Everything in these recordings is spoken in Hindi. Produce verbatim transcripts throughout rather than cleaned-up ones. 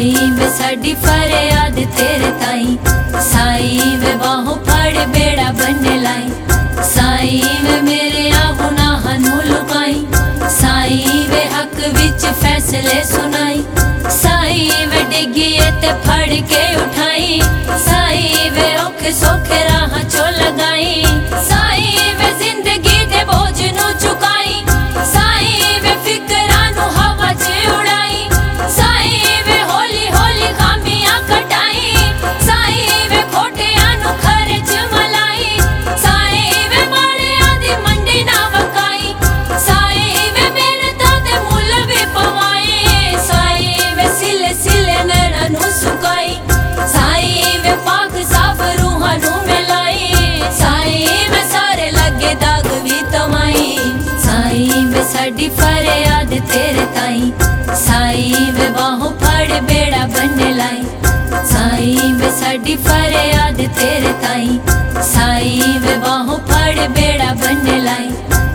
साईं वे साडी फरियाद तेरे ताई, साईं वे बाहों फड़ बेड़ा बन्ने लाई, साईं वे मेरे आ गुनाहां नू लुकाई, साईं वे हक विच फैसले सुनाई, साईं वे डिगिए ते फड़ के उठाई, साईं वे औखे सौखे राह चो लगाई, साईं वे जिंदगी दे बोझ नू चुकाई, साईं वे फिकरां नू हवा च उड़ाई, साईं वे होली होली खामियां कटाई, साईं वे खोटियां नू खरे च मलाई, साईं वे माड़ियां दी मंडी ना वकाई, साईं वे मेहनतां दे मुल भी पवाई, साईं वे सिले सिले नैणां नू सुकाई, साईं वे पाक साफ रूहां नू मिलाई, साईं वे सारे लगे दाग भी तमाई, साईं वे साडी फरियाद तेरे ताई, साईं वे बाहों फड़ बेड़ा बन्ने लाई, साईं वे साडी फरियाद तेरे ताई, साईं वे बाहों फड़ बेड़ा बन्ने लाई।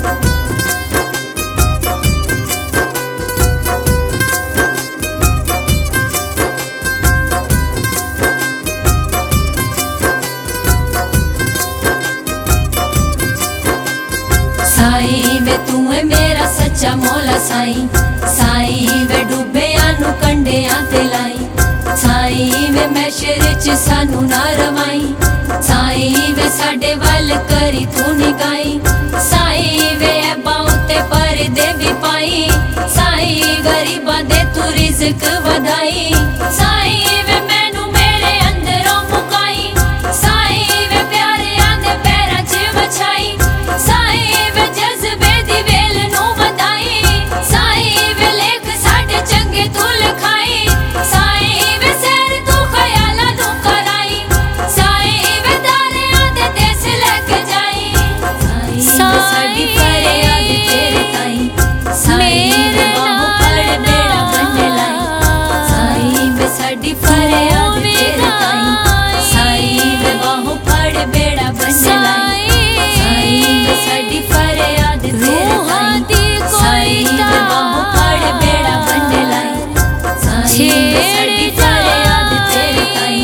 साईं वे तू है मेरा सच्चा मौला साईं, साईं वे डुबेयां नू कंडियां ते लाई, साईं वे मैशर च सानू ना रवाई, साईं वे साडे वल करी तू निगाई, साईं वे ऐबां उत्ते परदे भी पाई, साईं गरीबां दे तू रिज़्क वधाई, साईं वे मैनू मेरे अंदरों मुकाई, साईं वे प्यारियां दे पैरां च वछाई, साईं वे जज्बे दी वेल नू वधाई, साईं वे लेख साडे चंगे तू लिखाई, साईं वे सैर तू ख्यालां नू कराई, साईं वे दारियां दे देस लेके जाई, साईं वे साडी फरियाद तेरे ताई, साईं वे बाहों फड़ बेड़ा बन्ने लाई, साईं वे साडी फरियाद तेरे ताई, साईं वे बाहों फड़ बेड़ा बन्ने लाई, साईं वे साडी फरियाद तेरे ताई, साईं वे बाहों फड़ बेड़ा बन्ने लाई, साईं वे साडी फरियाद तेरे ताई।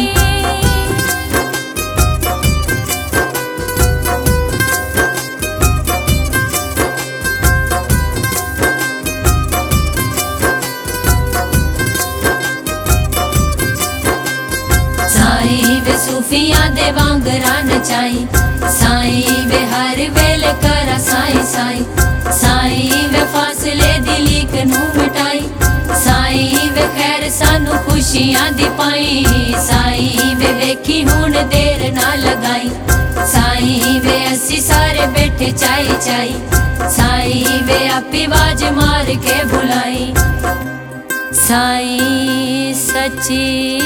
साईं वे सूफियां दे वांगरा नचाई, साईं वे हर वेले करा साईं साईं, साईं वे फासले दी लीक नू मिटाई, साईं वे खैर सानू खुशियां दी पाई, साईं वे वेखी हुण देर ना लगाई, साईं वे असी सारे बैठे चाई चाई, साईं वे आपी आवाज मार के बुलाई, साईं सच्ची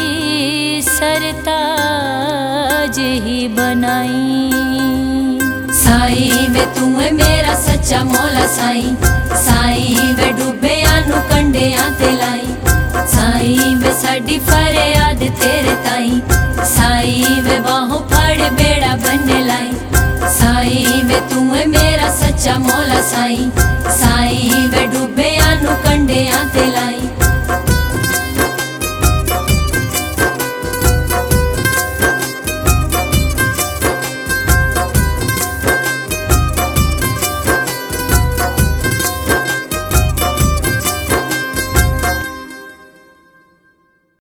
सरताज ही बनाई, साईं वे तू है मेरा सच्चा मौला साईं, साईं वे डुबेयां नू कंडियां ते लाई, साईं वे साडी फरियाद तेरे ताई, साईं वे बाहों फड़ बेड़ा बन्ने लाई, साईं वे तू है मेरा सच्चा मौला साईं, साईं वे डुबेयां नू कंडियां ते लाई।